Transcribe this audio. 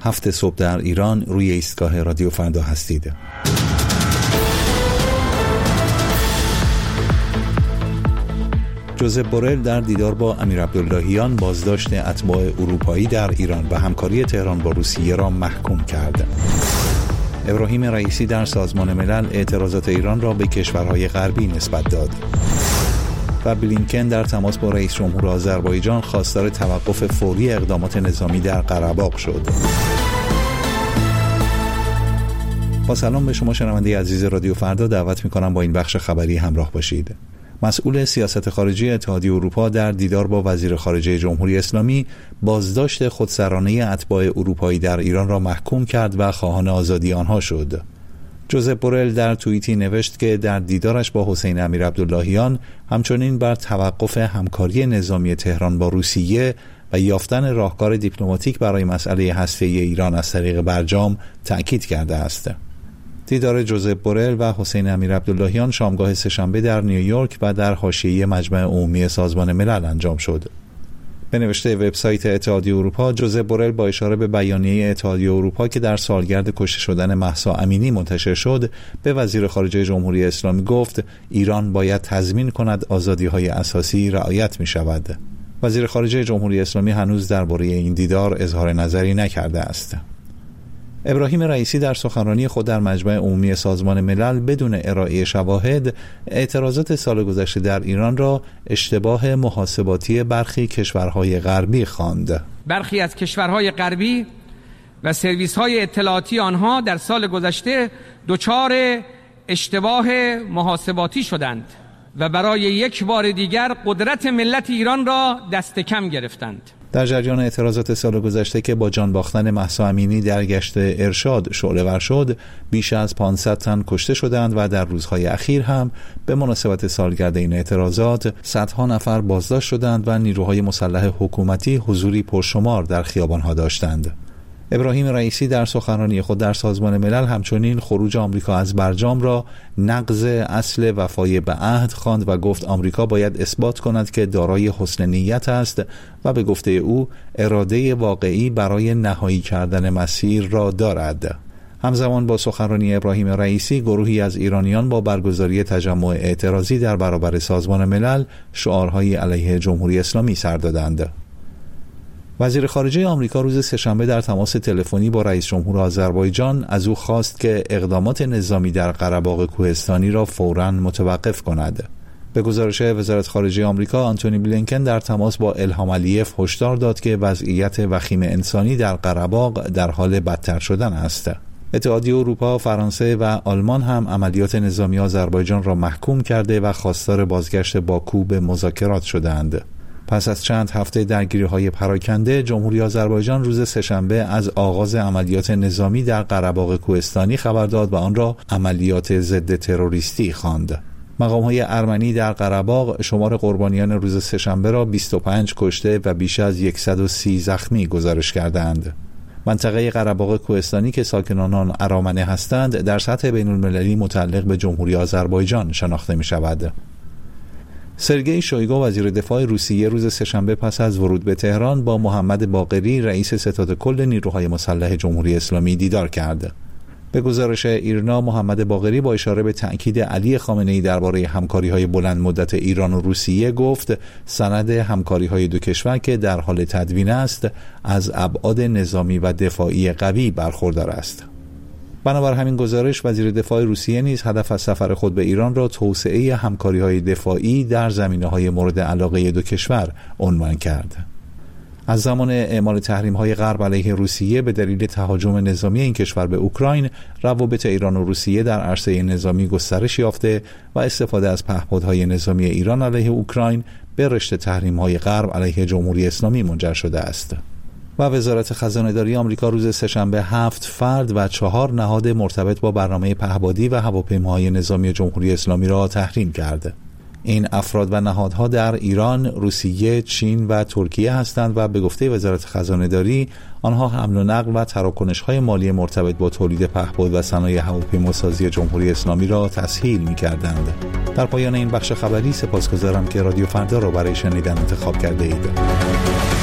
7 صبح در ایران روی ایستگاه رادیو فردا هستید. جوزپ بورل در دیدار با امیر عبداللهیان بازداشت اتباع اروپایی در ایران و همکاری تهران با روسیه را محکوم کرد. ابراهیم رئیسی در سازمان ملل اعتراضات ایران را به کشورهای غربی نسبت داد. و بلینکن در تماس با رئیس جمهور آذربایجان خواستار توقف فوری اقدامات نظامی در قره‌باغ شد. با سلام به شما شنونده عزیز رادیو فردا، دعوت می‌کنم با این بخش خبری همراه باشید. مسئول سیاست خارجی اتحادیه اروپا در دیدار با وزیر خارجه جمهوری اسلامی بازداشت خودسرانه اتباع اروپایی در ایران را محکوم کرد و خواهان آزادی آنها شد. جوزپ بورل در توییتی نوشت که در دیدارش با حسین امیر عبداللهیان همچنین بر توقف همکاری نظامی تهران با روسیه و یافتن راهکار دیپلماتیک برای مسئله هسته‌ای ایران از طریق برجام تأکید کرده است. دیدار جوزپ بورل و حسین امیر عبداللهیان شامگاه سه‌شنبه در نیویورک و در حاشیه مجمع عمومی سازمان ملل انجام شد. به نوشته وبسایت اتحادیه اروپا، جوزپ بورل با اشاره به بیانیه اتحادیه اروپا که در سالگرد کشته شدن مهسا امینی منتشر شد، به وزیر خارجه جمهوری اسلامی گفت ایران باید تضمین کند آزادی‌های اساسی رعایت می‌شود. وزیر خارجه جمهوری اسلامی هنوز درباره این دیدار اظهار نظری نکرده است. ابراهیم رئیسی در سخنرانی خود در مجمع عمومی سازمان ملل بدون ارائه شواهد اعتراضات سال گذشته در ایران را اشتباه محاسباتی برخی کشورهای غربی خواند. برخی از کشورهای غربی و سرویس‌های اطلاعاتی آنها در سال گذشته دچار اشتباه محاسباتی شدند و برای یک بار دیگر قدرت ملت ایران را دست کم گرفتند. در جریان اعتراضات سال گذشته که با جان باختن مهسا امینی در گشت ارشاد شعله‌ور شد، بیش از 500 تن کشته شدند و در روزهای اخیر هم به مناسبت سالگرد این اعتراضات صدها نفر بازداشت شدند و نیروهای مسلح حکومتی حضوری پرشمار در خیابان‌ها داشتند. ابراهیم رئیسی در سخنرانی خود در سازمان ملل همچنین خروج آمریکا از برجام را نقض اصل وفای به عهد خواند و گفت آمریکا باید اثبات کند که دارای حسن نیت است و به گفته او اراده واقعی برای نهایی کردن مسیر را دارد. همزمان با سخنرانی ابراهیم رئیسی، گروهی از ایرانیان با برگزاری تجمع اعتراضی در برابر سازمان ملل شعارهای علیه جمهوری اسلامی سر دادند. وزیر خارجه آمریکا روز سه‌شنبه در تماس تلفنی با رئیس جمهور آذربایجان از او خواست که اقدامات نظامی در قره‌باغ کوهستانی را فوراً متوقف کند. به گزارش وزارت خارجه آمریکا، آنتونی بلینکن در تماس با الهام علیف هشدار داد که وضعیت وخیم انسانی در قره‌باغ در حال بدتر شدن است. اتحادیه اروپا، فرانسه و آلمان هم عملیات نظامی آذربایجان را محکوم کرده و خواستار بازگشت باکو به مذاکرات شدند. پس از چند هفته درگیری‌های پراکنده، جمهوری آذربایجان روز سه‌شنبه از آغاز عملیات نظامی در قره‌باغ کوهستانی خبر داد و آن را عملیات ضد تروریستی خواند. مقام‌های ارمنی در قره‌باغ شمار قربانیان روز سه‌شنبه را 25 کشته و بیش از 130 زخمی گزارش کردند. منطقه قره‌باغ کوهستانی که ساکنان آن ارامنه هستند، در سطح بین‌المللی متعلق به جمهوری آذربایجان شناخته می‌شود. سرگئی شویگو وزیر دفاع روسیه روز سه‌شنبه پس از ورود به تهران با محمد باقری رئیس ستاد کل نیروهای مسلح جمهوری اسلامی دیدار کرد. به گزارش ایرنا، محمد باقری با اشاره به تأکید علی خامنه‌ای درباره همکاری‌های بلند مدت ایران و روسیه گفت سند همکاری‌های دو کشور که در حال تدوین است از ابعاد نظامی و دفاعی قوی برخوردار است. بنابر همین گزارش، وزیر دفاع روسیه نیز هدف از سفر خود به ایران را توسعه همکاری‌های دفاعی در زمینه‌های مورد علاقه دو کشور عنوان کرد. از زمان اعمال تحریم‌های غرب علیه روسیه به دلیل تهاجم نظامی این کشور به اوکراین، روابط ایران و روسیه در عرصه نظامی گسترش یافته و استفاده از پهپادهای نظامی ایران علیه اوکراین به رشته تحریم‌های غرب علیه جمهوری اسلامی منجر شده است. و وزارت خزانه‌داری آمریکا روز سه‌شنبه 7 فرد و 4 نهاد مرتبط با برنامه پهپادی و هواپیماهای نظامی جمهوری اسلامی را تحریم کرد. این افراد و نهادها در ایران، روسیه، چین و ترکیه هستند و به گفته وزارت خزانه‌داری آنها حمل و نقل و تراکنش‌های مالی مرتبط با تولید پهپاد و صنایع هواپیماسازی جمهوری اسلامی را تسهیل می‌کردند. در پایان این بخش خبری سپاسگزارم که رادیو فردا را برای شنیدن انتخاب کرده اید.